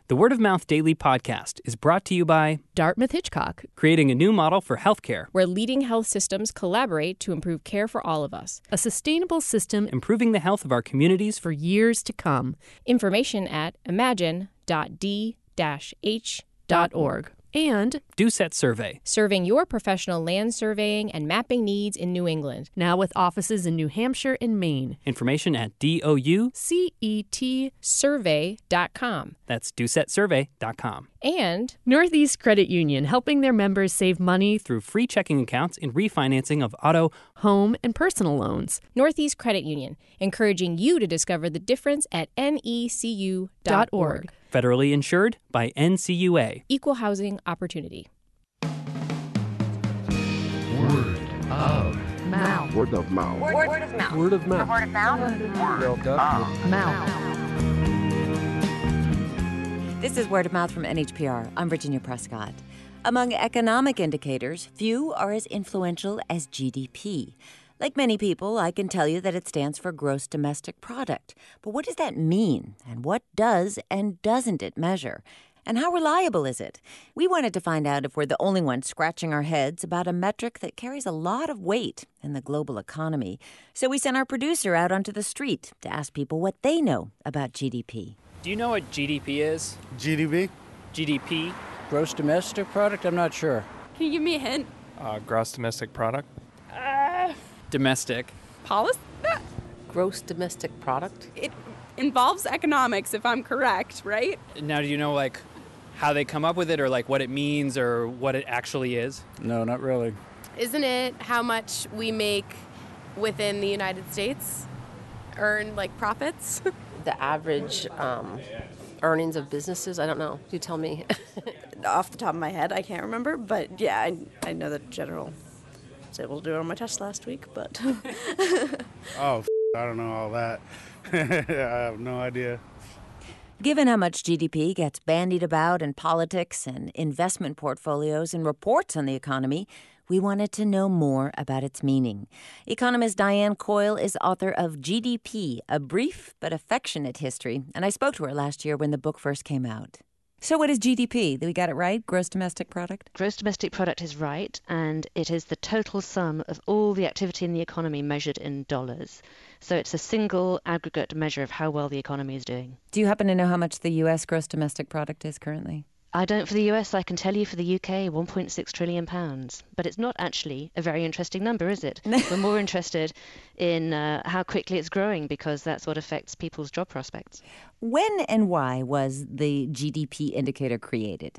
The Word of Mouth Daily Podcast is brought to you by Dartmouth Hitchcock, creating a new model for healthcare, where leading health systems collaborate to improve care for all of us. a sustainable system improving the health of our communities for years to come. Information at imagine.d-h.org. And DoSet Survey. Serving your professional land surveying and mapping needs in New England. now with offices in New Hampshire and Maine. Information at DOU. CET. Survey.com. That's DoSetSurvey.com. And Northeast Credit Union, helping their members save money through Through free checking accounts and refinancing of auto. home and personal loans. Northeast Credit Union, encouraging you to discover the difference at necu.org. Federally insured by NCUA. Equal housing opportunity. Word of Mouth. Word of mouth. Word of mouth. Word of mouth. Word of mouth. Mouth. This is Word of Mouth from NHPR. I'm Virginia Prescott. Among economic indicators, few are as influential as GDP. Like many people, I can tell you that it stands for Gross Domestic Product. But what does that mean? And what does and doesn't it measure? And how reliable is it? We wanted to find out if we're the only ones scratching our heads about a metric that carries a lot of weight in the global economy. So we sent our producer out onto the street to ask people what they know about GDP. Do you know what GDP is? GDP? GDP? Gross domestic product? I'm not sure. Can you give me a hint? Gross domestic product. Domestic. Policy? Gross domestic product. It involves economics, if I'm correct, right? Now, do you know, like, how they come up with it or, like, what it means or what it actually is? No, not really. Isn't it how much we make within the United States? Earn, like, profits? The average earnings of businesses. I don't know. You tell me. Off the top of my head, I can't remember, but yeah, I know the general. I was able to do it on my test last week, but I don't know all that. I have no idea. Given how much GDP gets bandied about in politics and investment portfolios and reports on the economy, we wanted to know more about its meaning. Economist Diane Coyle is author of GDP, A Brief but Affectionate History, and I spoke to her last year when the book first came out. So what is GDP? We got it right? Gross domestic product? Gross domestic product is right, and it is the total sum of all the activity in the economy measured in dollars. So it's a single aggregate measure of how well the economy is doing. Do you happen to know how much the U.S. gross domestic product is currently? I don't for the US. I can tell you for the UK, £1.6 trillion. But it's not actually a very interesting number, is it? We're more interested in how quickly it's growing because that's what affects people's job prospects. When and why was the GDP indicator created?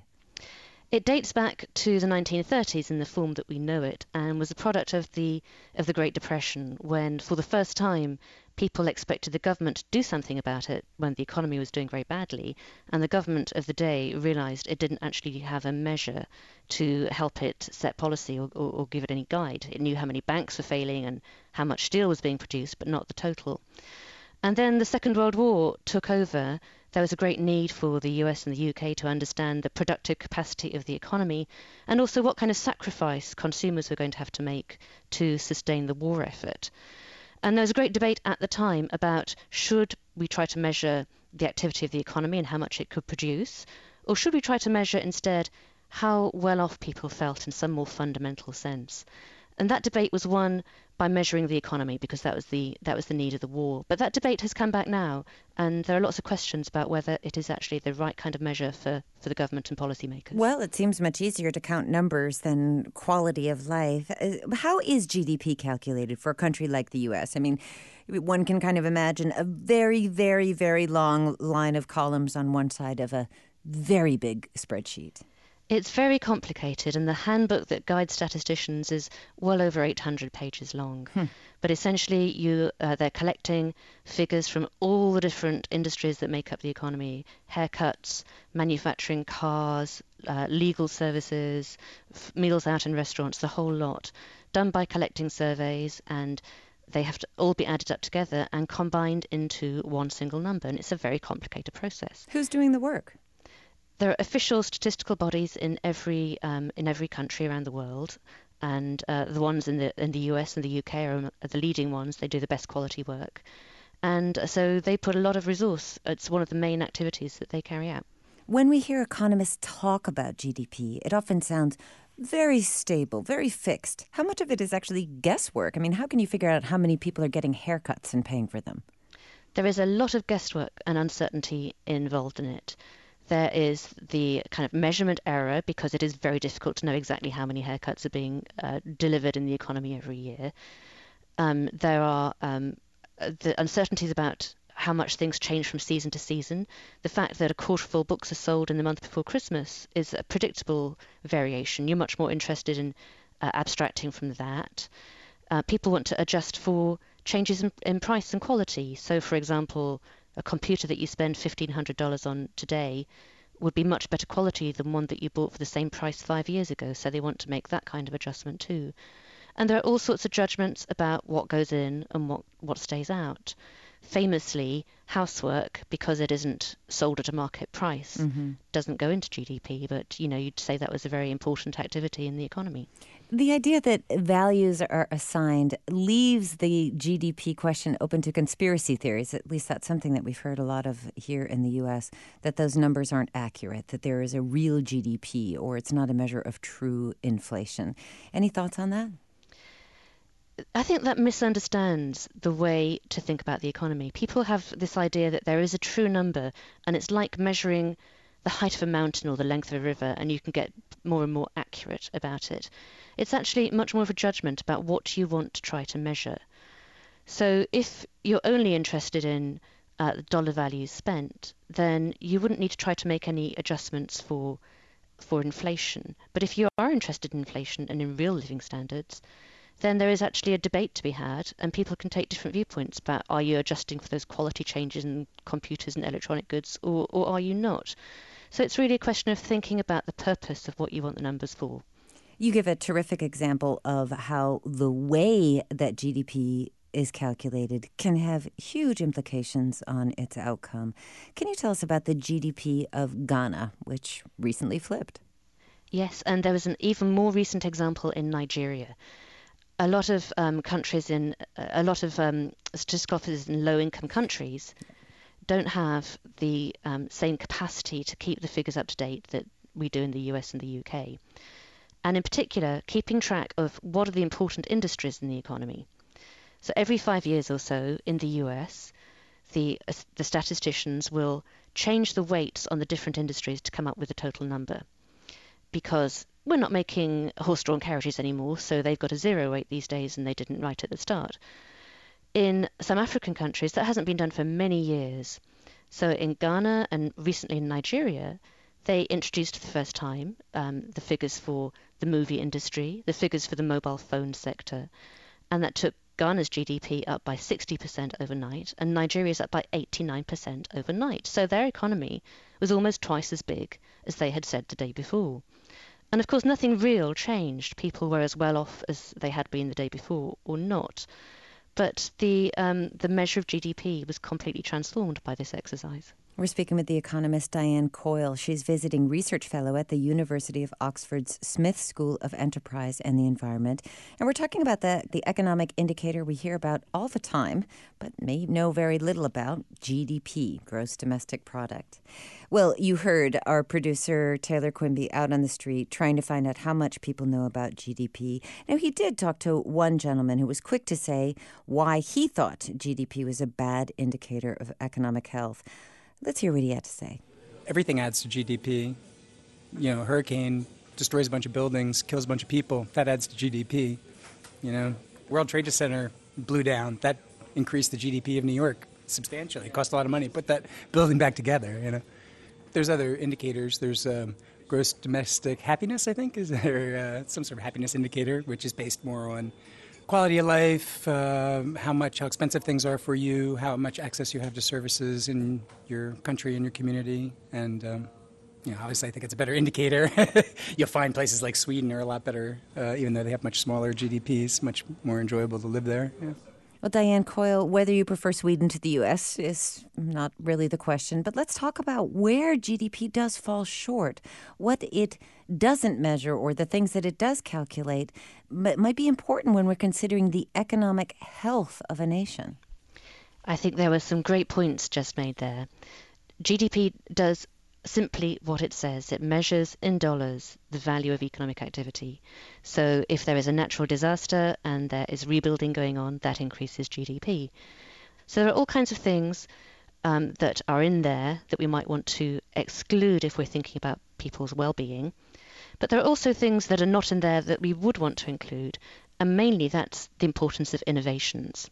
It dates back to the 1930s in the form that we know it, and was a product of the Great Depression, when for the first time people expected the government to do something about it when the economy was doing very badly, and the government of the day realized it didn't actually have a measure to help it set policy or give it any guide. It knew how many banks were failing and how much steel was being produced, but not the total. And then the Second World War took over. There was a great need for the US and the UK to understand the productive capacity of the economy and also what kind of sacrifice consumers were going to have to make to sustain the war effort. And there was a great debate at the time about should we try to measure the activity of the economy and how much it could produce, or should we try to measure instead how well off people felt in some more fundamental sense. And that debate was won by measuring the economy because that was the need of the war. But that debate has come back now, and there are lots of questions about whether it is actually the right kind of measure for the government and policymakers. Well, it seems much easier to count numbers than quality of life. How is GDP calculated for a country like the U.S.? I mean, one can kind of imagine a very, very, very long line of columns on one side of a very big spreadsheet. It's very complicated, and the handbook that guides statisticians is well over 800 pages long. But essentially, they're collecting figures from all the different industries that make up the economy: haircuts, manufacturing, cars, legal services, meals out in restaurants, the whole lot, done by collecting surveys, and they have to all be added up together and combined into one single number, and it's a very complicated process. Who's doing the work? There are official statistical bodies in every country around the world, and the ones in the US and the UK are the leading ones. They do the best quality work, and so they put a lot of resource. It's one of the main activities that they carry out. When we hear economists talk about GDP, it often sounds very stable, very fixed. How much of it is actually guesswork? I mean, how can you figure out how many people are getting haircuts and paying for them? There is a lot of guesswork and uncertainty involved in it. There is the kind of measurement error because it is very difficult to know exactly how many haircuts are being delivered in the economy every year. There are the uncertainties about how much things change from season to season. The fact that a quarter full books are sold in the month before Christmas is a predictable variation. You're much more interested in abstracting from that. People want to adjust for changes in price and quality. So, for example, a computer that you spend $1,500 on today would be much better quality than one that you bought for the same price 5 years ago. So they want to make that kind of adjustment too. And there are all sorts of judgments about what goes in and what stays out. Famously, housework, because it isn't sold at a market price, doesn't go into GDP, but you'd say that was a very important activity in the economy. The idea that values are assigned leaves the GDP question open to conspiracy theories. At least that's something that we've heard a lot of here in the U.S., that those numbers aren't accurate, that there is a real GDP, or it's not a measure of true inflation. Any thoughts on that? I think that misunderstands the way to think about the economy. People have this idea that there is a true number, and it's like measuring the height of a mountain or the length of a river, and you can get more and more accurate about it. It's actually much more of a judgment about what you want to try to measure. So if you're only interested in the dollar values spent, then you wouldn't need to try to make any adjustments for inflation. But if you are interested in inflation and in real living standards, then there is actually a debate to be had, and people can take different viewpoints about, are you adjusting for those quality changes in computers and electronic goods, or are you not? So it's really a question of thinking about the purpose of what you want the numbers for. You give a terrific example of how the way that GDP is calculated can have huge implications on its outcome. Can you tell us about the GDP of Ghana, which recently flipped? Yes, and there was an even more recent example in Nigeria. A lot of statistical offices in low-income countries don't have the same capacity to keep the figures up to date that we do in the US and the UK. And in particular, keeping track of what are the important industries in the economy. So every 5 years or so in the US, the statisticians will change the weights on the different industries to come up with a total number. Because we're not making horse-drawn carriages anymore, so they've got a zero weight these days, and they didn't right at the start. In some African countries, that hasn't been done for many years. So in Ghana and recently in Nigeria, they introduced for the first time the figures for the movie industry, the figures for the mobile phone sector, and that took Ghana's GDP up by 60% overnight, and Nigeria's up by 89% overnight. So their economy was almost twice as big as they had said the day before. And of course, nothing real changed. People were as well off as they had been the day before, or not. But the measure of GDP was completely transformed by this exercise. We're speaking with the economist Diane Coyle. She's visiting research fellow at the University of Oxford's Smith School of Enterprise and the Environment. And we're talking about the economic indicator we hear about all the time, but may know very little about, GDP, Gross Domestic Product. Well, you heard our producer, Taylor Quimby, out on the street trying to find out how much people know about GDP. Now, he did talk to one gentleman who was quick to say why he thought GDP was a bad indicator of economic health. Let's hear what he had to say. Everything adds to GDP. A hurricane destroys a bunch of buildings, kills a bunch of people. That adds to GDP. World Trade Center blew down. That increased the GDP of New York substantially. It cost a lot of money to put that building back together. There's other indicators. There's gross domestic happiness, I think, is there some sort of happiness indicator, which is based more on quality of life, how expensive things are for you, how much access you have to services in your country and your community. And, obviously I think it's a better indicator. You'll find places like Sweden are a lot better, even though they have much smaller GDPs, much more enjoyable to live there. Yeah. Well, Diane Coyle, whether you prefer Sweden to the U.S. is not really the question, but let's talk about where GDP does fall short, what it doesn't measure, or the things that it does calculate might be important when we're considering the economic health of a nation. I think there were some great points just made there. GDP does simply what it says. It measures in dollars the value of economic activity. So if there is a natural disaster and there is rebuilding going on, that increases GDP. So there are all kinds of things that are in there that we might want to exclude if we're thinking about people's well-being. But there are also things that are not in there that we would want to include, and mainly that's the importance of innovations.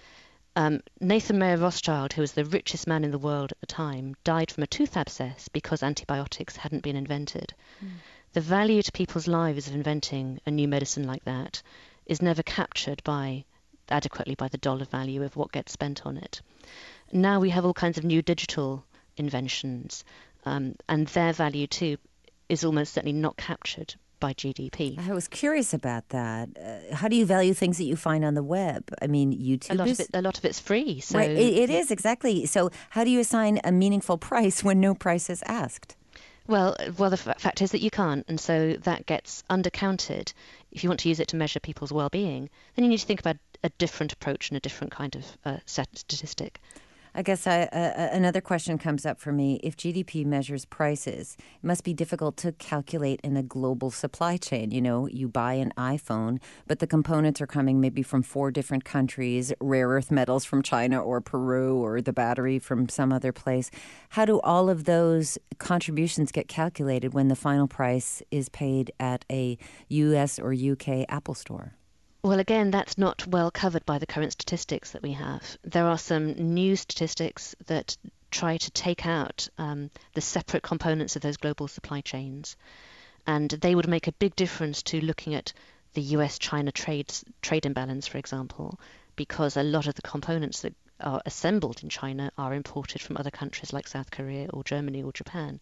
Nathan Mayer Rothschild, who was the richest man in the world at the time, died from a tooth abscess because antibiotics hadn't been invented. The value to people's lives of inventing a new medicine like that is never captured adequately by the dollar value of what gets spent on it. Now we have all kinds of new digital inventions, and their value too is almost certainly not captured by GDP. I was curious about that. How do you value things that you find on the web? I mean, YouTube a lot of it's free. So right, it is, exactly. So how do you assign a meaningful price when no price is asked? Well, the fact is that you can't, and so that gets undercounted. If you want to use it to measure people's well-being, then you need to think about a different approach and a different kind of statistic. I guess another question comes up for me. If GDP measures prices, it must be difficult to calculate in a global supply chain. You know, you buy an iPhone, but the components are coming maybe from 4 different countries, rare earth metals from China or Peru, or the battery from some other place. How do all of those contributions get calculated when the final price is paid at a U.S. or U.K. Apple store? Well, again, that's not well covered by the current statistics that we have. There are some new statistics that try to take out the separate components of those global supply chains. And they would make a big difference to looking at the US-China trade imbalance, for example, because a lot of the components that are assembled in China are imported from other countries like South Korea or Germany or Japan.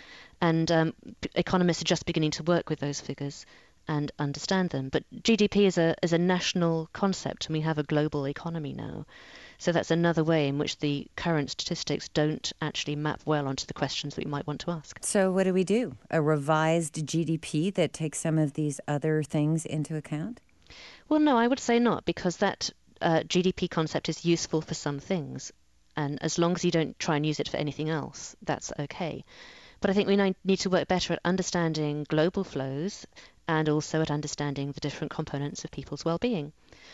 And economists are just beginning to work with those figures and understand them. But GDP is a national concept, and we have a global economy now. So that's another way in which the current statistics don't actually map well onto the questions that we might want to ask. So what do we do? A revised GDP that takes some of these other things into account? Well, no, I would say not, because that GDP concept is useful for some things. And as long as you don't try and use it for anything else, that's okay. But I think we need to work better at understanding global flows and also at understanding the different components of people's well-being.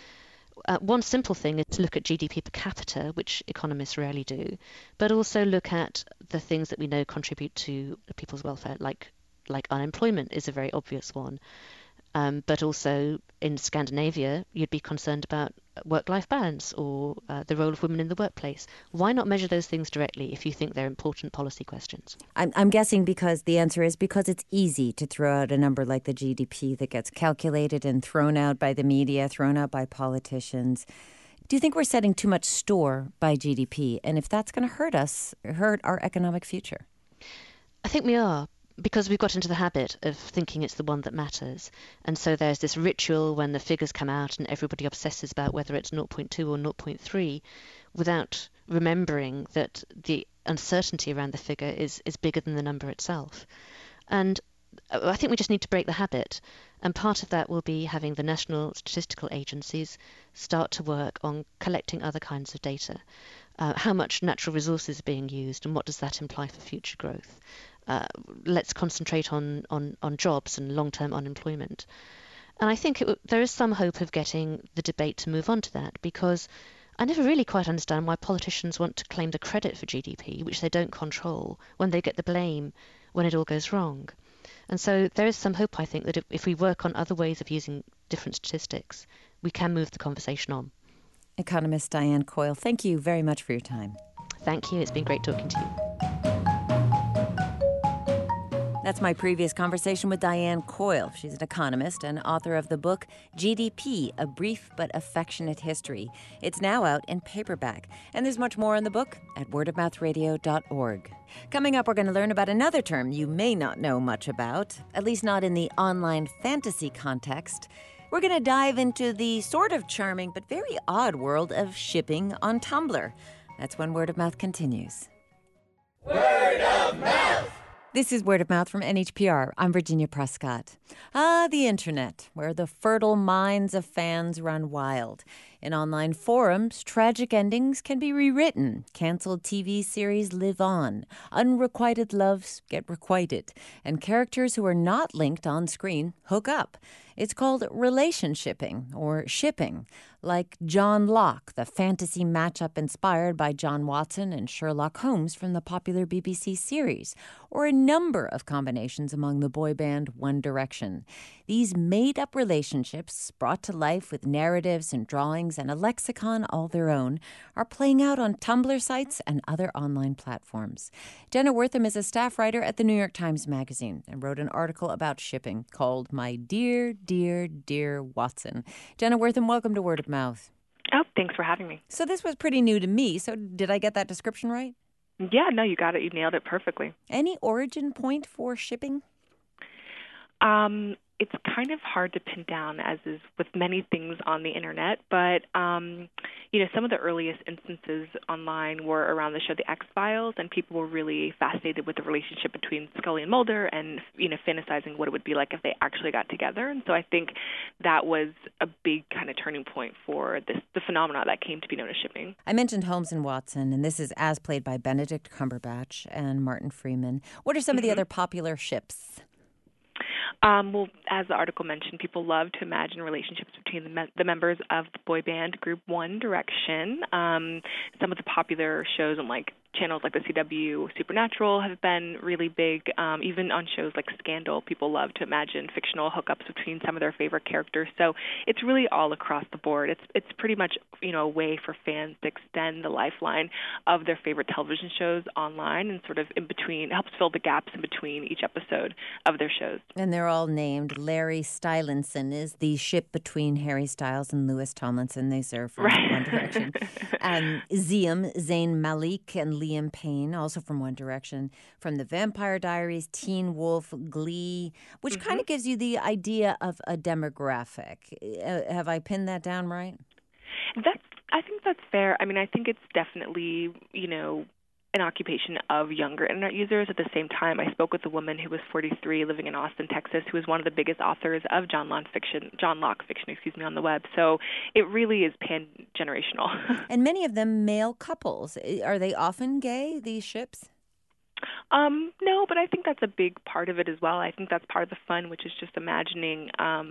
One simple thing is to look at GDP per capita, which economists rarely do, but also look at the things that we know contribute to people's welfare, like unemployment is a very obvious one. But also in Scandinavia, you'd be concerned about work-life balance or the role of women in the workplace. Why not measure those things directly if you think they're important policy questions? I'm guessing because the answer is because it's easy to throw out a number like the GDP that gets calculated and thrown out by the media, thrown out by politicians. Do you think we're setting too much store by GDP? And if that's going to hurt our economic future? I think we are, because we've got into the habit of thinking it's the one that matters. And so there's this ritual when the figures come out and everybody obsesses about whether it's 0.2 or 0.3 without remembering that the uncertainty around the figure is bigger than the number itself. And I think we just need to break the habit. And part of that will be having the national statistical agencies start to work on collecting other kinds of data. How much natural resources are being used and what does that imply for future growth? Let's concentrate on jobs and long-term unemployment. And I think there is some hope of getting the debate to move on to that, because I never really quite understand why politicians want to claim the credit for GDP, which they don't control, when they get the blame when it all goes wrong. And so there is some hope, I think, that if we work on other ways of using different statistics, we can move the conversation on. Economist Diane Coyle, thank you very much for your time. Thank you. It's been great talking to you. That's my previous conversation with Diane Coyle. She's an economist and author of the book GDP, A Brief but Affectionate History. It's now out in paperback. And there's much more in the book at wordofmouthradio.org. Coming up, we're going to learn about another term you may not know much about, at least not in the online fantasy context. We're going to dive into the sort of charming but very odd world of shipping on Tumblr. That's when Word of Mouth continues. Word of Mouth! This is Word of Mouth from NHPR. I'm Virginia Prescott. The internet, where the fertile minds of fans run wild. In online forums, tragic endings can be rewritten. Canceled TV series live on. Unrequited loves get requited. And characters who are not linked on screen hook up. It's called relationshipping or shipping, like John Locke, the fantasy matchup inspired by John Watson and Sherlock Holmes from the popular BBC series, or a number of combinations among the boy band One Direction. These made-up relationships, brought to life with narratives and drawings and a lexicon all their own, are playing out on Tumblr sites and other online platforms. Jenna Wortham is a staff writer at the New York Times Magazine and wrote an article about shipping called My Dear, Dear, Dear Watson. Jenna Wortham, welcome to Word of Mouth. Oh, thanks for having me. So this was pretty new to me. So did I get that description right? Yeah, no, you got it. You nailed it perfectly. Any origin point for shipping? It's kind of hard to pin down, as is with many things on the internet, but, some of the earliest instances online were around the show The X-Files, and people were really fascinated with the relationship between Scully and Mulder and, fantasizing what it would be like if they actually got together. And so I think that was a big kind of turning point for the phenomena that came to be known as shipping. I mentioned Holmes and Watson, and this is as played by Benedict Cumberbatch and Martin Freeman. What are some of the other popular ships? Well, as the article mentioned, people love to imagine relationships between the members of the boy band group One Direction. Some of the popular shows on channels like the CW Supernatural have been really big. Even on shows like Scandal, people love to imagine fictional hookups between some of their favorite characters. So it's really all across the board. It's pretty much a way for fans to extend the lifeline of their favorite television shows online and sort of in between. It helps fill the gaps in between each episode of their shows. And they're all named. Larry Stylinson is the ship between Harry Styles and Louis Tomlinson. They serve from One Direction. Ziam, Zayn Malik, and Liam Payne, also from One Direction, from The Vampire Diaries, Teen Wolf, Glee, which kind of gives you the idea of a demographic. Have I pinned that down right? I think that's fair. I mean, I think it's definitely, an occupation of younger internet users. At the same time, I spoke with a woman who was 43 living in Austin, Texas, who is one of the biggest authors of John Locke fiction, on the web. So it really is pan-generational. And many of them male couples. Are they often gay, these ships? No, but I think that's a big part of it as well. I think that's part of the fun, which is just imagining,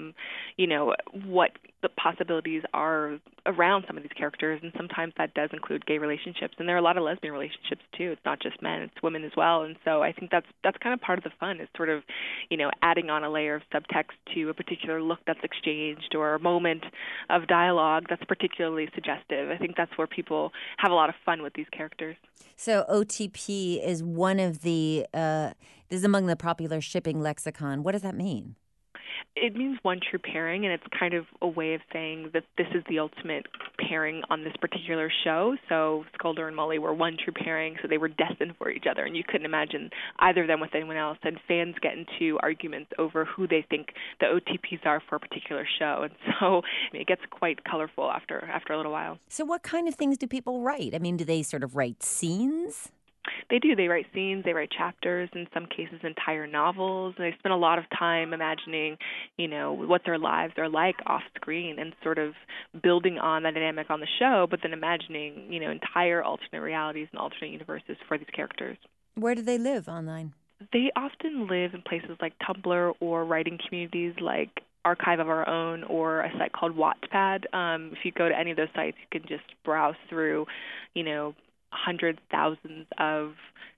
what the possibilities are around some of these characters, and sometimes that does include gay relationships. And there are a lot of lesbian relationships too. It's not just men; it's women as well. And so I think that's kind of part of the fun, is sort of, adding on a layer of subtext to a particular look that's exchanged or a moment of dialogue that's particularly suggestive. I think that's where people have a lot of fun with these characters. So OTP is one of the, this is among the popular shipping lexicon. What does that mean? It means one true pairing, and it's kind of a way of saying that this is the ultimate pairing on this particular show. So Sculder and Mully were one true pairing, so they were destined for each other, and you couldn't imagine either of them with anyone else. And fans get into arguments over who they think the OTPs are for a particular show, and so it gets quite colorful after a little while. So what kind of things do people write? I mean, do they sort of write scenes? They do. They write scenes, they write chapters, in some cases entire novels. And they spend a lot of time imagining, what their lives are like off screen and sort of building on that dynamic on the show, but then imagining, entire alternate realities and alternate universes for these characters. Where do they live online? They often live in places like Tumblr or writing communities like Archive of Our Own or a site called Wattpad. If you go to any of those sites, you can just browse through, hundreds, thousands of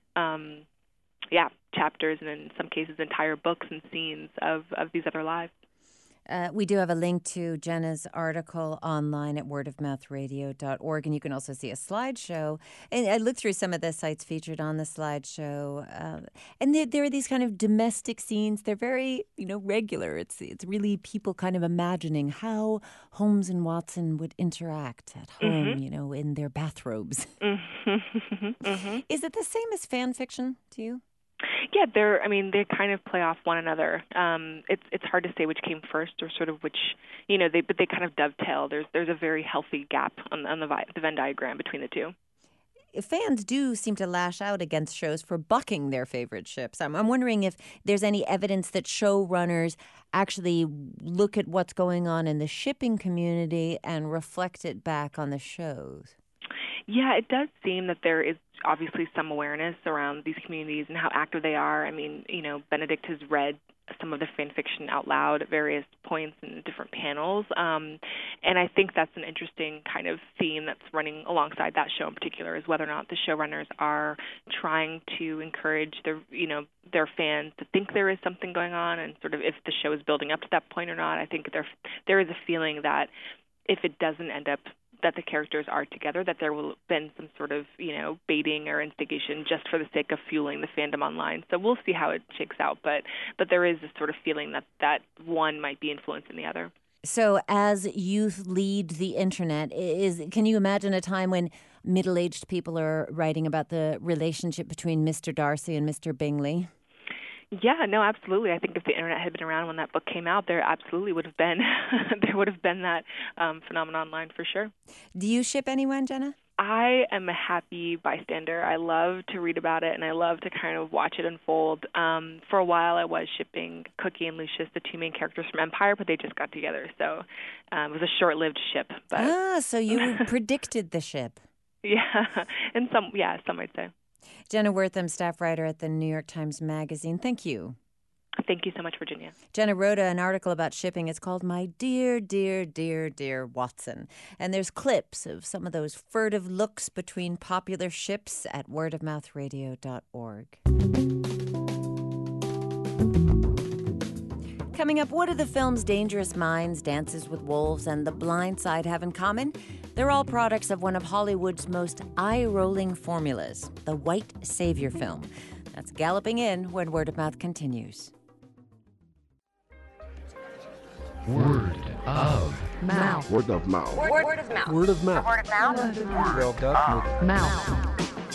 chapters, and in some cases entire books and scenes of these other lives. We do have a link to Jenna's article online at wordofmouthradio.org, and you can also see a slideshow. And I looked through some of the sites featured on the slideshow, and there are these kind of domestic scenes. They're very, regular. It's really people kind of imagining how Holmes and Watson would interact at home, in their bathrobes. Is it the same as fan fiction to you? Yeah, they kind of play off one another. It's hard to say which came first or sort of which, but they kind of dovetail. There's a very healthy gap on the Venn diagram between the two. fans do seem to lash out against shows for bucking their favorite ships. I'm wondering if there's any evidence that showrunners actually look at what's going on in the shipping community and reflect it back on the shows. Yeah, it does seem that there is obviously some awareness around these communities and how active they are. I mean, Benedict has read some of the fan fiction out loud at various points in different panels. And I think that's an interesting kind of theme that's running alongside that show in particular, is whether or not the showrunners are trying to encourage their fans to think there is something going on, and sort of if the show is building up to that point or not. I think there is a feeling that if it doesn't end up that the characters are together, that there will have been some sort of, baiting or instigation just for the sake of fueling the fandom online. So we'll see how it shakes out, but there is this sort of feeling that one might be influencing the other. So as youth lead the internet, can you imagine a time when middle-aged people are writing about the relationship between Mr. Darcy and Mr. Bingley? Yeah, no, absolutely. I think if the internet had been around when that book came out, there absolutely would have been that phenomenon online for sure. Do you ship anyone, Jenna? I am a happy bystander. I love to read about it, and I love to kind of watch it unfold. For a while, I was shipping Cookie and Lucius, the two main characters from Empire, but they just got together, so it was a short-lived ship. But so you predicted the ship. Yeah, and some might say. Jenna Wortham, staff writer at the New York Times Magazine. Thank you. Thank you so much, Virginia. Jenna wrote an article about shipping. It's called My Dear, Dear, Dear, Dear Watson. And there's clips of some of those furtive looks between popular ships at wordofmouthradio.org. Coming up, what do the films Dangerous Minds, Dances with Wolves, and The Blind Side have in common? They're all products of one of Hollywood's most eye-rolling formulas, the white savior film. That's galloping in when Word of Mouth continues. Word of mouth. Word of mouth. Word of mouth. Word of mouth. Word of mouth. Mouth.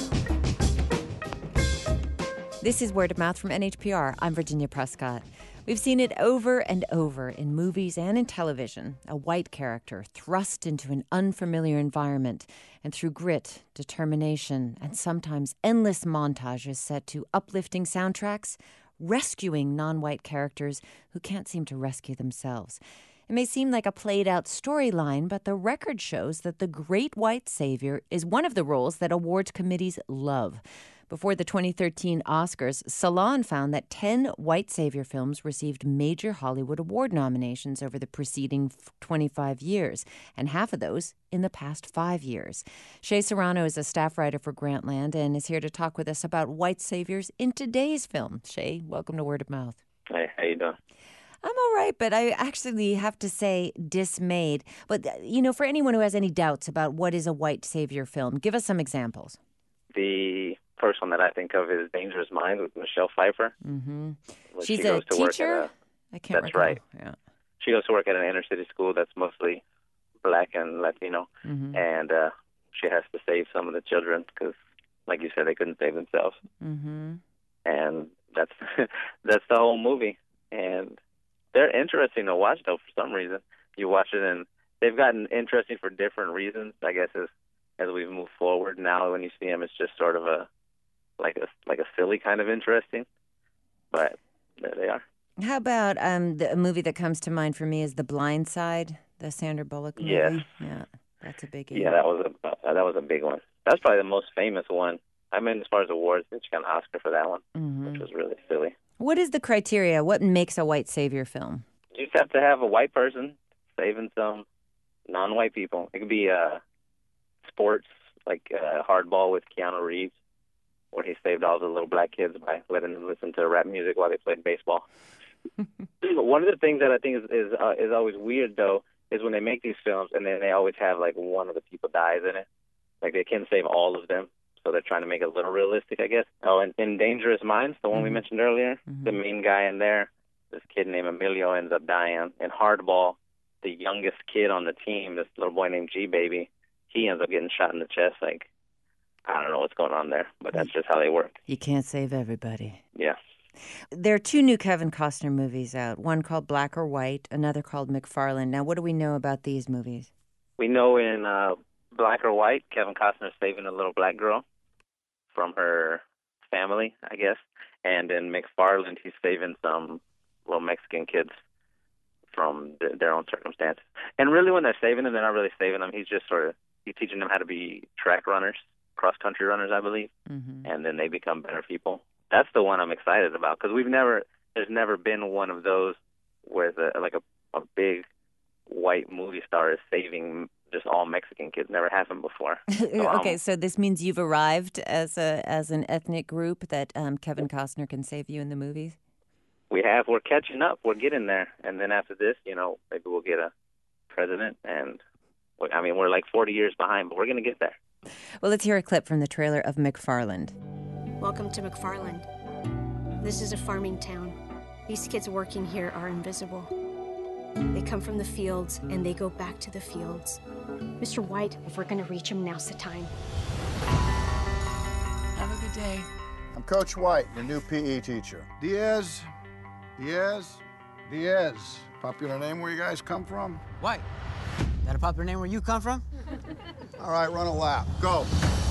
This is Word of Mouth from NHPR. I'm Virginia Prescott. We've seen it over and over in movies and in television, a white character thrust into an unfamiliar environment and through grit, determination, and sometimes endless montages set to uplifting soundtracks, rescuing non-white characters who can't seem to rescue themselves. It may seem like a played-out storyline, but the record shows that the Great White Savior is one of the roles that awards committees love. Before the 2013 Oscars, Salon found that 10 white savior films received major Hollywood award nominations over the preceding 25 years, and half of those in the past 5 years. Shea Serrano is a staff writer for Grantland and is here to talk with us about white saviors in today's film. Shea, welcome to Word of Mouth. Hey, how you doing? I'm all right, but I actually have to say dismayed. But, for anyone who has any doubts about what is a white savior film, give us some examples. The first one that I think of is Dangerous Minds with Michelle Pfeiffer. Mm-hmm. She's a teacher? I can't recall. That's right. Yeah. She goes to work at an inner city school that's mostly black and Latino, and she has to save some of the children because, like you said, they couldn't save themselves. Mm-hmm. And that's the whole movie. And they're interesting to watch, though, for some reason. You watch it, and they've gotten interesting for different reasons, I guess, as we've moved forward. Now when you see them, it's just sort of a silly kind of interesting, but there they are. How about the movie that comes to mind for me is The Blind Side, the Sandra Bullock movie? Yes. Yeah, that's a biggie. Yeah, that was a big one. That's probably the most famous one. I mean, as far as awards, she got an Oscar for that one, which was really silly. What is the criteria? What makes a white savior film? You just have to have a white person saving some non-white people. It could be sports, like Hardball with Keanu Reeves, where he saved all the little black kids by letting them listen to rap music while they played baseball. One of the things that I think is always weird, though, is when they make these films and then they always have, like, one of the people dies in it. Like, they can't save all of them, so they're trying to make it a little realistic, I guess. Oh, and in Dangerous Minds, the one we mentioned earlier, the main guy in there, this kid named Emilio ends up dying. In Hardball, the youngest kid on the team, this little boy named G-Baby, he ends up getting shot in the chest. Like, I don't know what's going on there, but that's just how they work. You can't save everybody. Yeah. There are two new Kevin Costner movies out, one called Black or White, another called McFarlane. Now, what do we know about these movies? We know in black or white, Kevin Costner's saving a little black girl from her family, I guess. And in McFarland, he's saving some little Mexican kids from their own circumstances. And really, when they're saving them, they're not really saving them. He's just he's teaching them how to be track runners, cross-country runners, I believe. Mm-hmm. And then they become better people. That's the one I'm excited about, because there's never been one of those where a big white movie star is saving just all Mexican kids. Never happened before. Okay, so this means you've arrived as an ethnic group that Kevin Costner can save you in the movies? We're catching up. We're getting there. And then after this, maybe we'll get a president. And we're like 40 years behind, but we're going to get there. Well, let's hear a clip from the trailer of McFarland. Welcome to McFarland. This is a farming town. These kids working here are invisible. They come from the fields, and they go back to the fields. Mr. White, if we're going to reach him, now's the time. Have a good day. I'm Coach White, your new PE teacher. Diaz. Popular name where you guys come from? White. That a popular name where you come from? All right, run a lap. Go.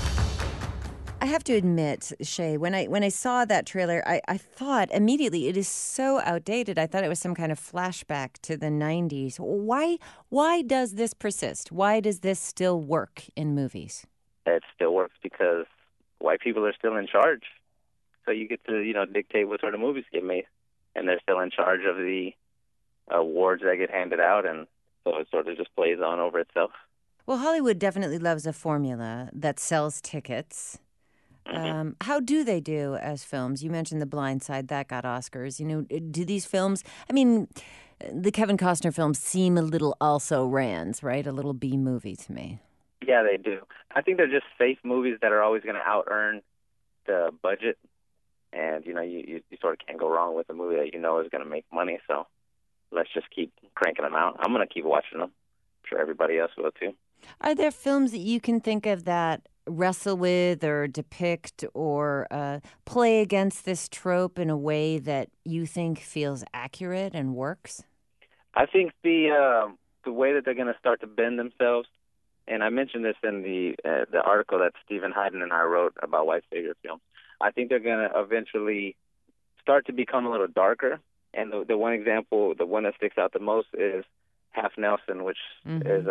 I have to admit, Shay, when I saw that trailer, I thought immediately it is so outdated. I thought it was some kind of flashback to the 90s. Why does this persist? Why does this still work in movies? It still works because white people are still in charge. So you get to, dictate what sort of movies get made. And they're still in charge of the awards that get handed out, and so it sort of just plays on over itself. Well, Hollywood definitely loves a formula that sells tickets. How do they do as films? You mentioned The Blind Side, that got Oscars. Do these films, the Kevin Costner films seem a little also-rans, right? A little B movie to me. Yeah, they do. I think they're just safe movies that are always going to out-earn the budget. And, you sort of can't go wrong with a movie that is going to make money. So let's just keep cranking them out. I'm going to keep watching them. I'm sure everybody else will, too. Are there films that you can think of that wrestle with or depict or play against this trope in a way that you think feels accurate and works? I think the way that they're going to start to bend themselves, and I mentioned this in the article that Stephen Hayden and I wrote about white savior films. I think they're going to eventually start to become a little darker. And the one example, the one that sticks out the most is Half Nelson, which is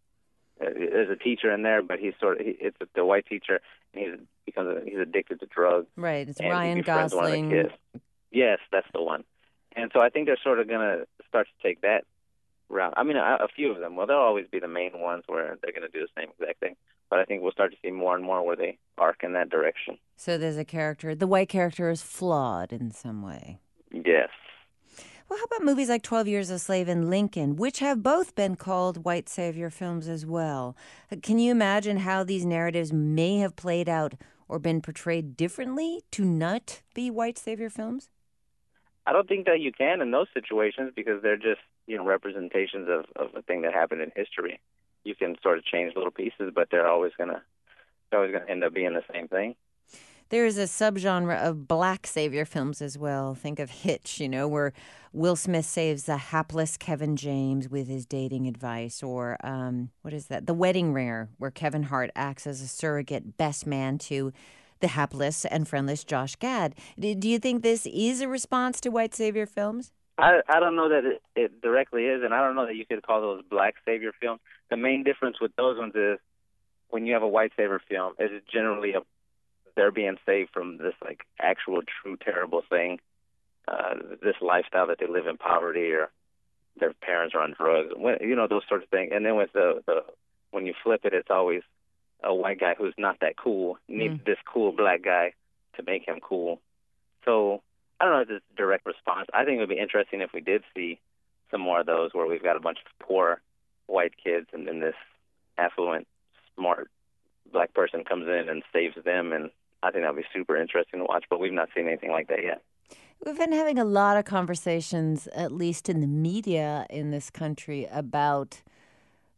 a teacher in there, but it's the white teacher, and he's addicted to drugs. Right, it's Ryan Gosling. Yes, that's the one. And so I think they're sort of going to start to take that route. A few of them. Well, they'll always be the main ones where they're going to do the same exact thing. But I think we'll start to see more and more where they arc in that direction. So there's the white character is flawed in some way. Yes. Well, how about movies like 12 Years a Slave and Lincoln, which have both been called white savior films as well? Can you imagine how these narratives may have played out or been portrayed differently to not be white savior films? I don't think that you can in those situations because they're just, representations of a thing that happened in history. You can sort of change little pieces, but they're always gonna end up being the same thing. There is a subgenre of black savior films as well. Think of Hitch, where Will Smith saves the hapless Kevin James with his dating advice. Or, what is that? The Wedding Ringer, where Kevin Hart acts as a surrogate best man to the hapless and friendless Josh Gad. Do you think this is a response to white savior films? I don't know that it directly is, and I don't know that you could call those black savior films. The main difference with those ones is when you have a white savior film, it's generally they're being saved from this actual true terrible thing, this lifestyle that they live in poverty or their parents are on drugs, those sorts of things. And then with when you flip it, it's always a white guy who's not that cool needs this cool black guy to make him cool. So I don't know if it's a direct response. I think it would be interesting if we did see some more of those where we've got a bunch of poor white kids and then this affluent, smart black person comes in and saves them, and I think that would be super interesting to watch, but we've not seen anything like that yet. We've been having a lot of conversations, at least in the media in this country, about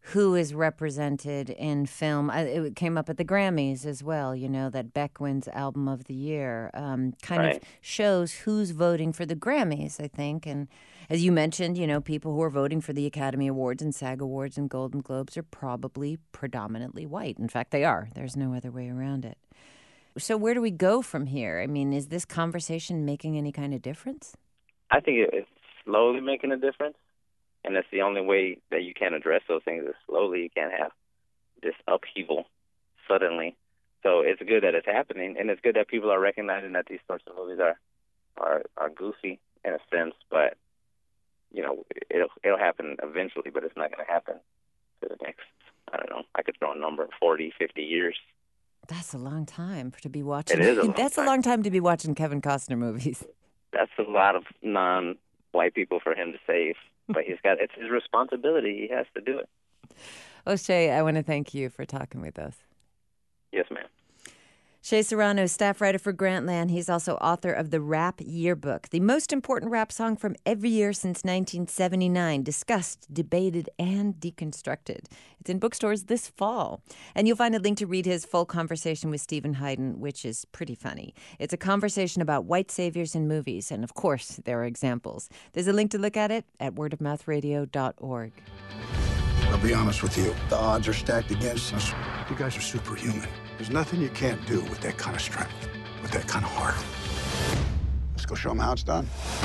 who is represented in film. It came up at the Grammys as well, that Beck wins Album of the Year. Kind of shows who's voting for the Grammys, I think. And as you mentioned, people who are voting for the Academy Awards and SAG Awards and Golden Globes are probably predominantly white. In fact, they are. There's no other way around it. So where do we go from here? I mean, is this conversation making any kind of difference? I think it's slowly making a difference, and that's the only way that you can address those things is slowly. You can't have this upheaval suddenly. So it's good that it's happening, and it's good that people are recognizing that these sorts of movies are goofy in a sense, but it'll happen eventually, but it's not going to happen for the next, I don't know, I could throw a number, 40, 50 years. That's a long time to be watching. It is a long That's time. A long time to be watching Kevin Costner movies. That's a lot of non-white people for him to save, but it's his responsibility. He has to do it. O'Shea, I want to thank you for talking with us. Yes, ma'am. Shea Serrano, staff writer for Grantland. He's also author of the Rap Yearbook, the most important rap song from every year since 1979, discussed, debated, and deconstructed. It's in bookstores this fall. And you'll find a link to read his full conversation with Stephen Hayden, which is pretty funny. It's a conversation about white saviors in movies, and of course, there are examples. There's a link to look at it at wordofmouthradio.org. I'll be honest with you. The odds are stacked against us. You guys are superhuman. There's nothing you can't do with that kind of strength, with that kind of heart. Let's go show them how it's done.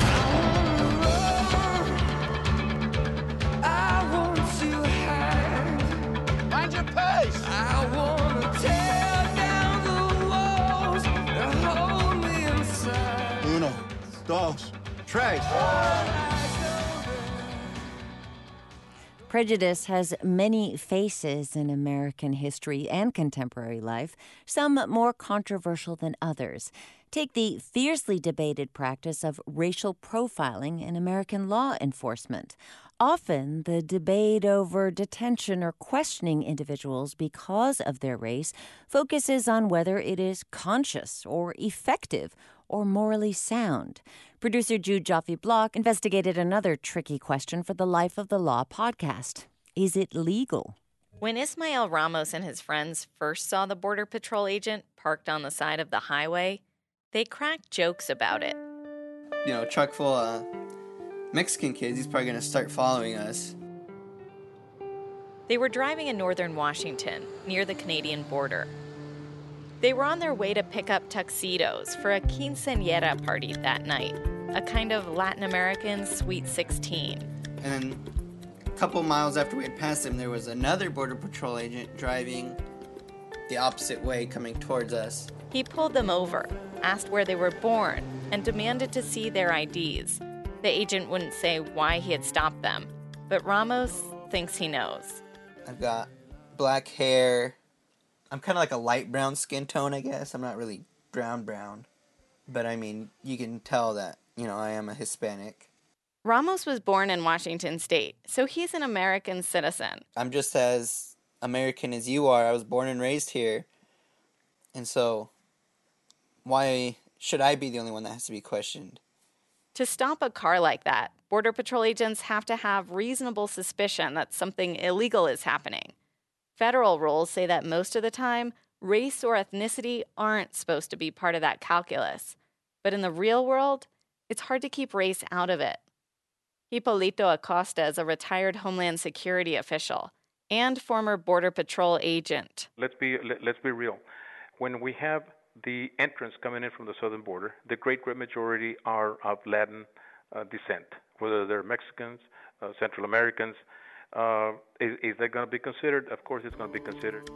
I want to hide. Find your pace. I want to tear down the walls that hold me inside. Uno, dos, tres. Prejudice has many faces in American history and contemporary life, some more controversial than others. Take the fiercely debated practice of racial profiling in American law enforcement. Often, the debate over detention or questioning individuals because of their race focuses on whether it is conscious or effective or morally sound. Producer Jude Joffe-Block investigated another tricky question for the Life of the Law podcast. Is it legal? When Ismael Ramos and his friends first saw the Border Patrol agent parked on the side of the highway, they cracked jokes about it. A truck full of Mexican kids, he's probably going to start following us. They were driving in northern Washington, near the Canadian border. They were on their way to pick up tuxedos for a quinceañera party that night, a kind of Latin American Sweet 16. And then a couple miles after we had passed them, there was another Border Patrol agent driving the opposite way, coming towards us. He pulled them over, asked where they were born, and demanded to see their IDs. The agent wouldn't say why he had stopped them, but Ramos thinks he knows. I've got black hair. I'm kind of like a light brown skin tone, I guess. I'm not really brown. But I mean, you can tell that, I am a Hispanic. Ramos was born in Washington State, so he's an American citizen. I'm just as American as you are. I was born and raised here. And so, why should I be the only one that has to be questioned? To stop a car like that, Border Patrol agents have to have reasonable suspicion that something illegal is happening. Federal rules say that most of the time, race or ethnicity aren't supposed to be part of that calculus. But in the real world, it's hard to keep race out of it. Hipólito Acosta is a retired Homeland Security official and former Border Patrol agent. Let's be real. When we have the entrants coming in from the southern border, the great majority are of Latin descent, whether they're Mexicans, Central Americans. Is that going to be considered? Of course it's going to be considered.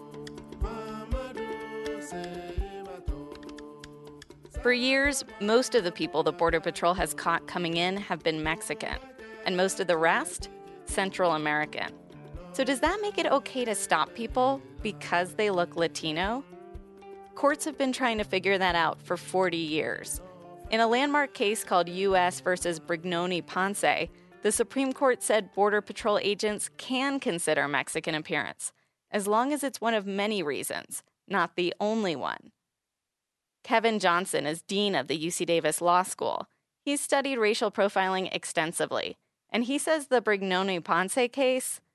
For years, most of the people the Border Patrol has caught coming in have been Mexican, and most of the rest, Central American. So does that make it okay to stop people because they look Latino? Courts have been trying to figure that out for 40 years. In a landmark case called U.S. versus Brignoni Ponce, the Supreme Court said Border Patrol agents can consider Mexican appearance, as long as it's one of many reasons, not the only one. Kevin Johnson is dean of the UC Davis Law School. He's studied racial profiling extensively, and he says the Brignoni Ponce case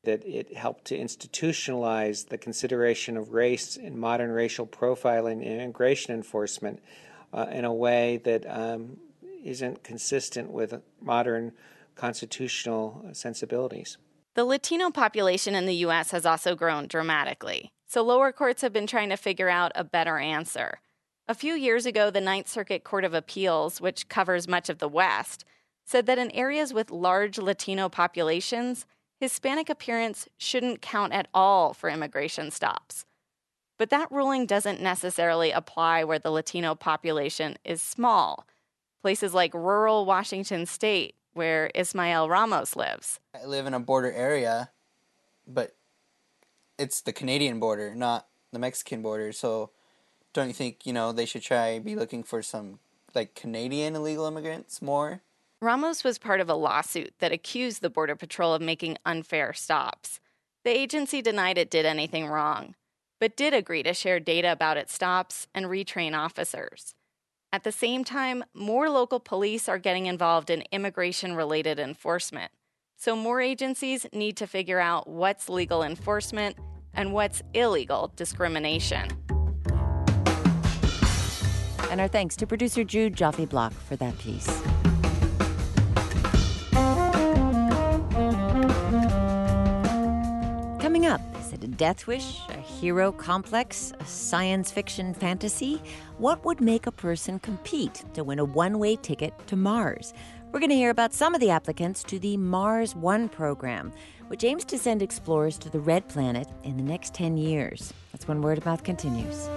that it helped to institutionalize the consideration of race in modern racial profiling and immigration enforcement in a way that isn't consistent with modern constitutional sensibilities. The Latino population in the U.S. has also grown dramatically, so lower courts have been trying to figure out a better answer. A few years ago, the Ninth Circuit Court of Appeals, which covers much of the West, said that in areas with large Latino populations, Hispanic appearance shouldn't count at all for immigration stops. But that ruling doesn't necessarily apply where the Latino population is small. Places like rural Washington State, where Ismael Ramos lives. I live in a border area, but it's the Canadian border, not the Mexican border. So don't you think, they should be looking for some, Canadian illegal immigrants more? Ramos was part of a lawsuit that accused the Border Patrol of making unfair stops. The agency denied it did anything wrong, but did agree to share data about its stops and retrain officers. At the same time, more local police are getting involved in immigration-related enforcement. So more agencies need to figure out what's legal enforcement and what's illegal discrimination. And our thanks to producer Jude Joffe-Block for that piece. Coming up, is it a death wish, a hero complex, a science fiction fantasy? What would make a person compete to win a one-way ticket to Mars? We're going to hear about some of the applicants to the Mars One program, which aims to send explorers to the Red Planet in the next 10 years. That's when Word of Mouth continues.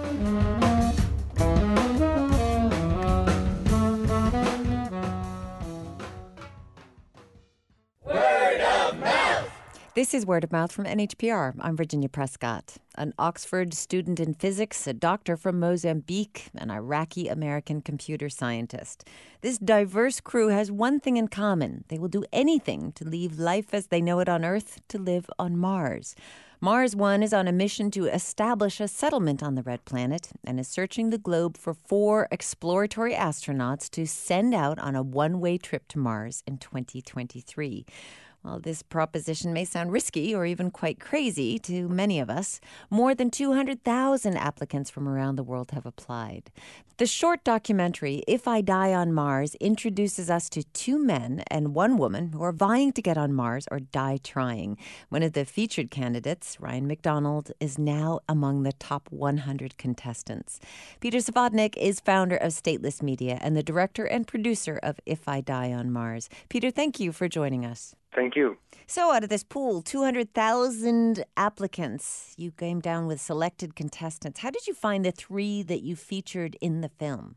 This is Word of Mouth from NHPR. I'm Virginia Prescott. An Oxford student in physics, a doctor from Mozambique, an Iraqi-American computer scientist. This diverse crew has one thing in common. They will do anything to leave life as they know it on Earth to live on Mars. Mars One is on a mission to establish a settlement on the Red Planet and is searching the globe for 4 exploratory astronauts to send out on a one-way trip to Mars in 2023. While this proposition may sound risky or even quite crazy to many of us, more than 200,000 applicants from around the world have applied. The short documentary, If I Die on Mars, introduces us to 2 men and 1 woman who are vying to get on Mars or die trying. One of the featured candidates, Ryan McDonald, is now among the top 100 contestants. Peter Savodnik is founder of Stateless Media and the director and producer of If I Die on Mars. Peter, thank you for joining us. Thank you. So out of this pool, 200,000 applicants, you came down with selected contestants. How did you find the 3 that you featured in the film?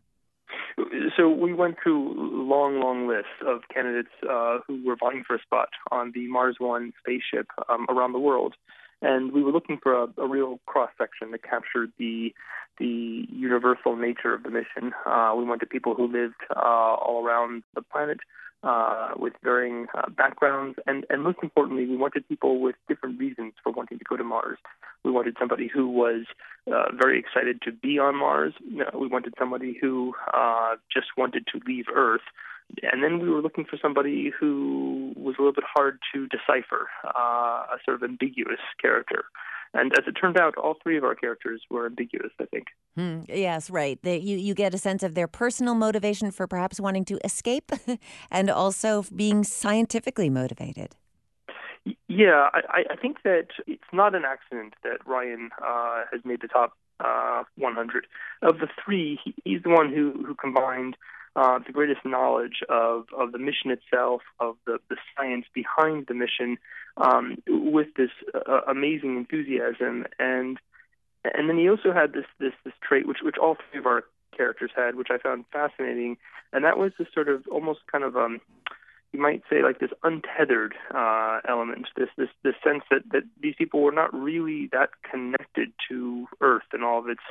So we went through a long list of candidates who were vying for a spot on the Mars One spaceship around the world. And we were looking for a real cross-section that captured the universal nature of the mission. We wanted people who lived all around the planet, with varying backgrounds, and most importantly, we wanted people with different reasons for wanting to go to Mars. We wanted somebody who was very excited to be on Mars. We wanted somebody who just wanted to leave Earth. And then we were looking for somebody who was a little bit hard to decipher, a sort of ambiguous character. And as it turned out, all 3 of our characters were ambiguous, I think. Yes, right. You get a sense of their personal motivation for perhaps wanting to escape and also being scientifically motivated. Yeah, I think that it's not an accident that Ryan has made the top 100. Of the 3, he's the one who combined the greatest knowledge of the mission itself, of the science behind the mission, with this amazing enthusiasm, and then he also had this trait which all 3 of our characters had, which I found fascinating, and that was this sort of almost kind of you might say like this untethered element, this sense that these people were not really that connected to Earth and all of its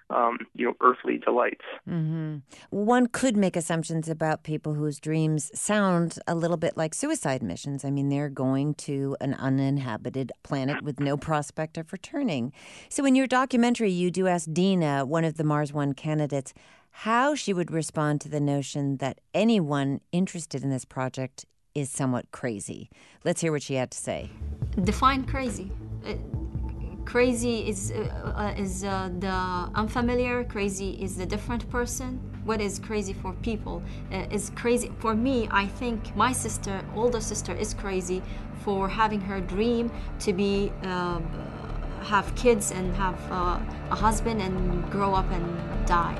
earthly delights. Mm-hmm. One could make assumptions about people whose dreams sound a little bit like suicide missions. I mean, they're going to an uninhabited planet with no prospect of returning. So in your documentary, you do ask Dina, one of the Mars One candidates, how she would respond to the notion that anyone interested in this project is somewhat crazy. Let's hear what she had to say. Define crazy. Crazy is the unfamiliar. Crazy is the different person. What is crazy for people is crazy for me. I think my sister, older sister, is crazy for having her dream to be have kids and have a husband and grow up and die.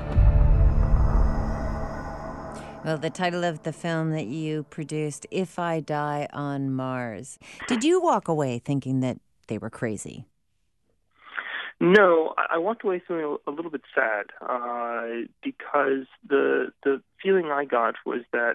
Well, the title of the film that you produced, If I Die on Mars. Did you walk away thinking that they were crazy? No, I walked away feeling a little bit sad because the feeling I got was that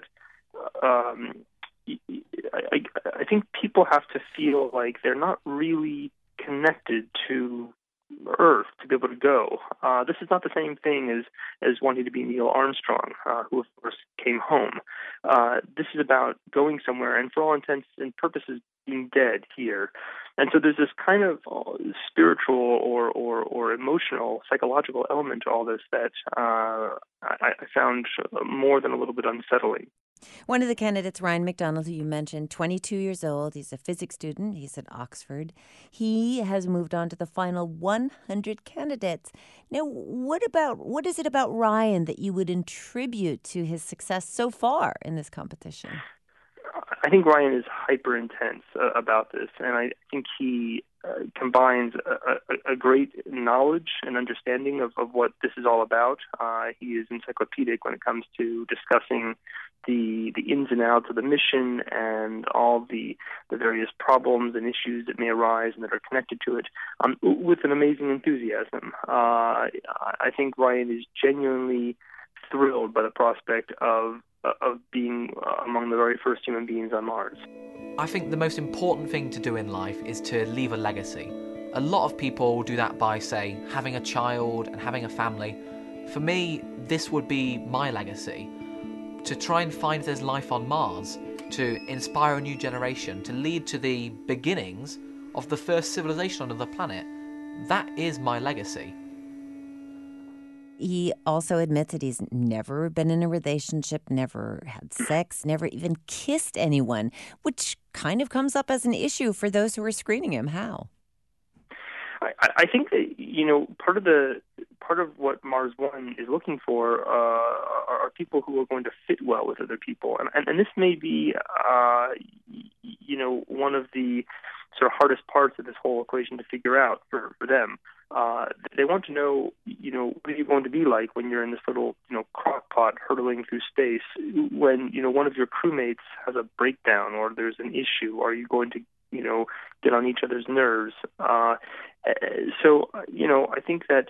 I think people have to feel like they're not really connected to Earth to be able to go. This is not the same thing as wanting to be Neil Armstrong, who of course came home. This is about going somewhere and for all intents and purposes being dead here. And so there's this kind of spiritual or emotional, psychological element to all this that I found more than a little bit unsettling. One of the candidates, Ryan McDonald, who you mentioned, 22 years old. He's a physics student. He's at Oxford. He has moved on to the final 100 candidates. Now, what is it about Ryan that you would attribute to his success so far in this competition? I think Ryan is hyper intense about this, and I think he combines a great knowledge and understanding of what this is all about. He is encyclopedic when it comes to discussing the ins and outs of the mission and all the various problems and issues that may arise and that are connected to it, with an amazing enthusiasm. I think Ryan is genuinely thrilled by the prospect of being among the very first human beings on Mars. I think the most important thing to do in life is to leave a legacy. A lot of people do that by, say, having a child and having a family. For me, this would be my legacy. To try and find there's life on Mars, to inspire a new generation, to lead to the beginnings of the first civilization on the planet. That is my legacy. He also admits that he's never been in a relationship, never had sex, never even kissed anyone, which kind of comes up as an issue for those who are screening him. How? I think that, part of what Mars One is looking for are people who are going to fit well with other people, and this may be one of the sort of hardest parts of this whole equation to figure out for them. They want to know, what are you going to be like when you're in this little, crock pot hurtling through space? When, one of your crewmates has a breakdown or there's an issue, are you going to, get on each other's nerves? So, I think that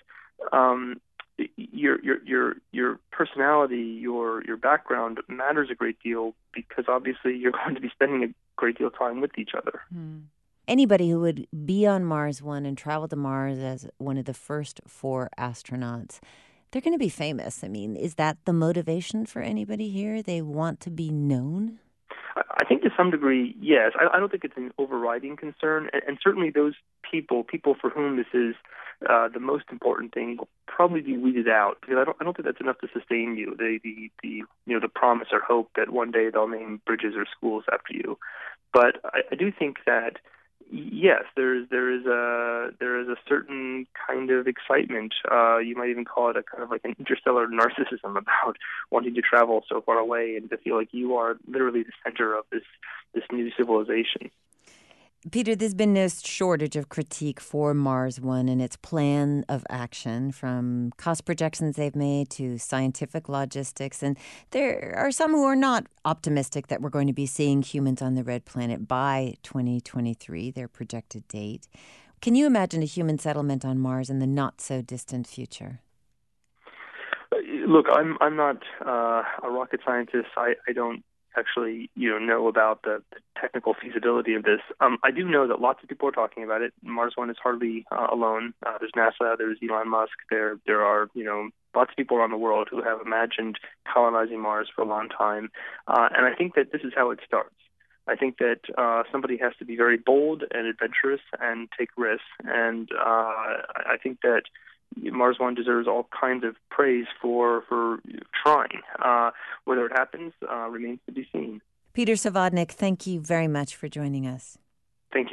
your personality, your background matters a great deal because obviously you're going to be spending a great deal of time with each other. Anybody who would be on Mars One and travel to Mars as one of the first 4 astronauts, they're going to be famous. I mean, is that the motivation for anybody here? They want to be known? I think to some degree, yes. I don't think it's an overriding concern, and certainly those people for whom this is the most important thing, will probably be weeded out because I don't think that's enough to sustain you. The promise or hope that one day they'll name bridges or schools after you. But I do think that yes, there is a certain kind of excitement. You might even call it a kind of like an interstellar narcissism about wanting to travel so far away and to feel like you are literally the center of this new civilization. Peter, there's been no shortage of critique for Mars One and its plan of action, from cost projections they've made to scientific logistics. And there are some who are not optimistic that we're going to be seeing humans on the red planet by 2023, their projected date. Can you imagine a human settlement on Mars in the not-so-distant future? Look, I'm not a rocket scientist. I don't actually know about the technical feasibility of this. I do know that lots of people are talking about it. Mars One is hardly alone. There's NASA, there's Elon Musk, there are lots of people around the world who have imagined colonizing Mars for a long time, and I think that this is how it starts. I think that somebody has to be very bold and adventurous and take risks, and I think that Mars One deserves all kinds of praise for trying. Whether it happens remains to be seen. Peter Savodnik, thank you very much for joining us. Thank you.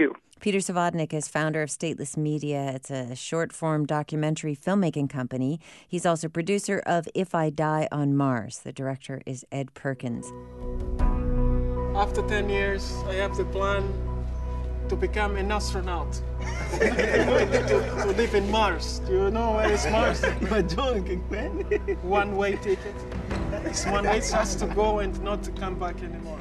Peter Savodnik is founder of Stateless Media. It's a short-form documentary filmmaking company. He's also producer of If I Die on Mars. The director is Ed Perkins. After 10 years, I have the plan to become an astronaut. to live in Mars. Do you know where is Mars? You're joking, man. One-way ticket. It's one way just to go and not to come back anymore.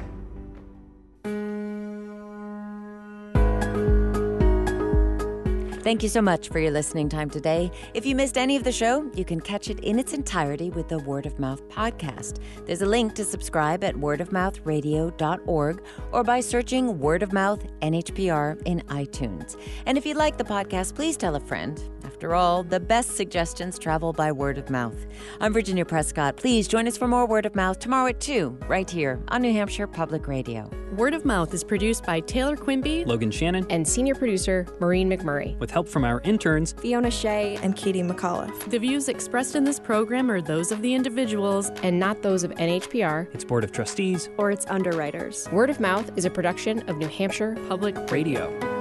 Thank you so much for your listening time today. If you missed any of the show, you can catch it in its entirety with the Word of Mouth podcast. There's a link to subscribe at wordofmouthradio.org or by searching Word of Mouth NHPR in iTunes. And if you like the podcast, please tell a friend. After all, the best suggestions travel by word of mouth. I'm Virginia Prescott. Please join us for more Word of Mouth tomorrow at 2, right here on New Hampshire Public Radio. Word of Mouth is produced by Taylor Quimby, Logan Shannon, and senior producer Maureen McMurray, with help from our interns Fiona Shea and Katie McAuliffe. The views expressed in this program are those of the individuals and not those of NHPR, its Board of Trustees, or its underwriters. Word of Mouth is a production of New Hampshire Public Radio.